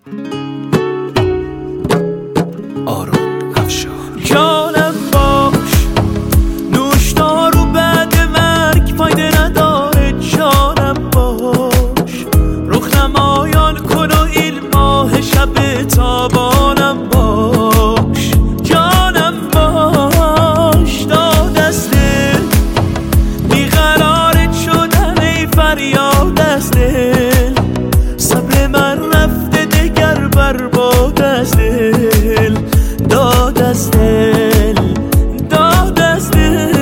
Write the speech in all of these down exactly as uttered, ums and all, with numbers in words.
آرون افشار. جانم باش، نوشدار و بعد مرگ فایده نداره. جانم باش، رخ نمایان کن و این ماه شب تابانم باش. جانم باش، داد از دل بیقرارت شدن ای فریاد از دل. صبر من رفته دگر برباد از دل. داد از دل، داد از دل.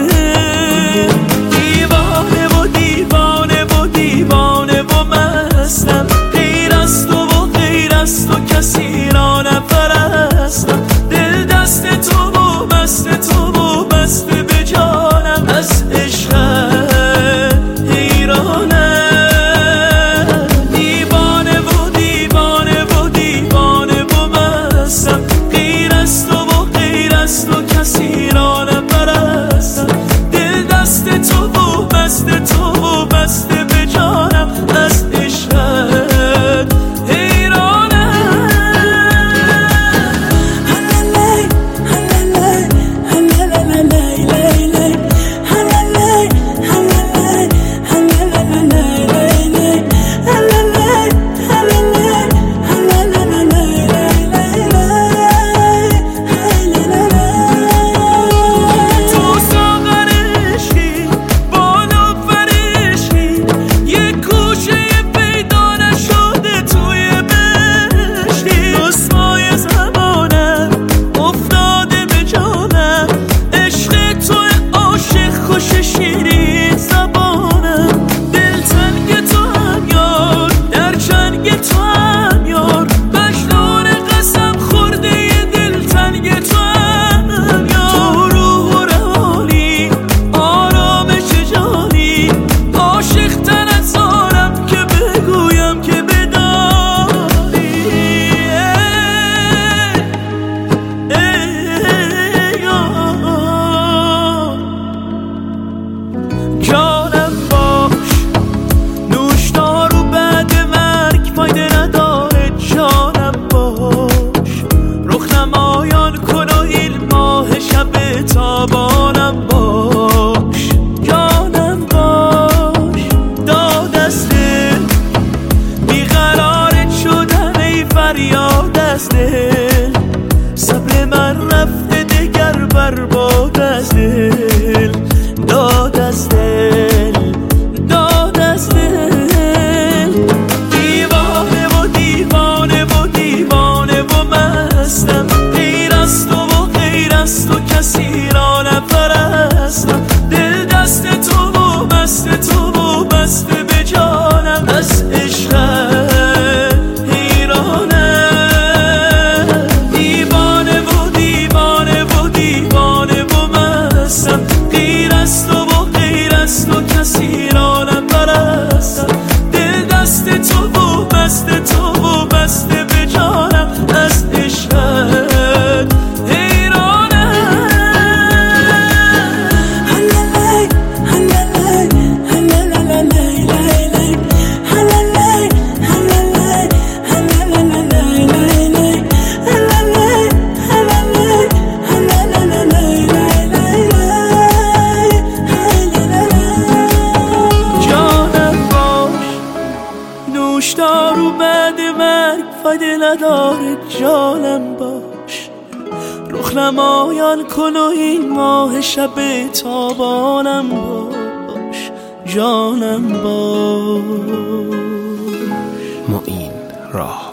دیوانه و دیوانه و دیوانه و مستم. غیر از تو و غیر از تو کسی را نپرستم. دل دست تو و مست تو و بسته به جانم. از عشقت حیرانم. دیوانه و دیوانه و دیوانه و مستم. غیر از تو و غیر از تو کسی را نپرستم. دل دست تو و مست تو و بسته به جانم. از عشقت حیرانم. تو ساغر عشقی، بالا فرشقی، یه گوشه پیدا نشده توی بهشتی. رسوای زمانم افتاده به جانم. عشق تو عاشق خوش شیرین زبانم. دل تنگ تو هم یار، در چنگ تو هم یار. مجنون قسم خورده ی دل تنگ تو هم یار. تو روح و روانی، آرامش جانی. عاشق تر از آنم که بگویم که بدانی. ای یار. جانم باش، نوشدار و بعد مرگ فایده نداره. جانم باش، رخ نمایان کن و این ماه شب تابانم باش. جانم باش، داد از دل بیقرارت شدن ای فریاد از دل. صبر من رفته دگر برباد از دل. داد از دل، داد از دل. دیوانه و دیوانه و دیوانه و مستم. غیر از تو و غیر از تو کسی را نپرستم. دل دست تو و مست تو و بسته به جانم. از عشقت حیرانم. دیوانه و دیوانه و دیوانه و مستم. غیر از تو و غیر از تو کسی را نپرستم. دل دست تو و مست تو و بسته به جانم. از عشقت حیرانم. جانم باش، نوشدار و بعد مرگ فایده نداره. جانم باش، رخ نمایان کن و این ماه شب تابانم باش. جانم باش. معین راه.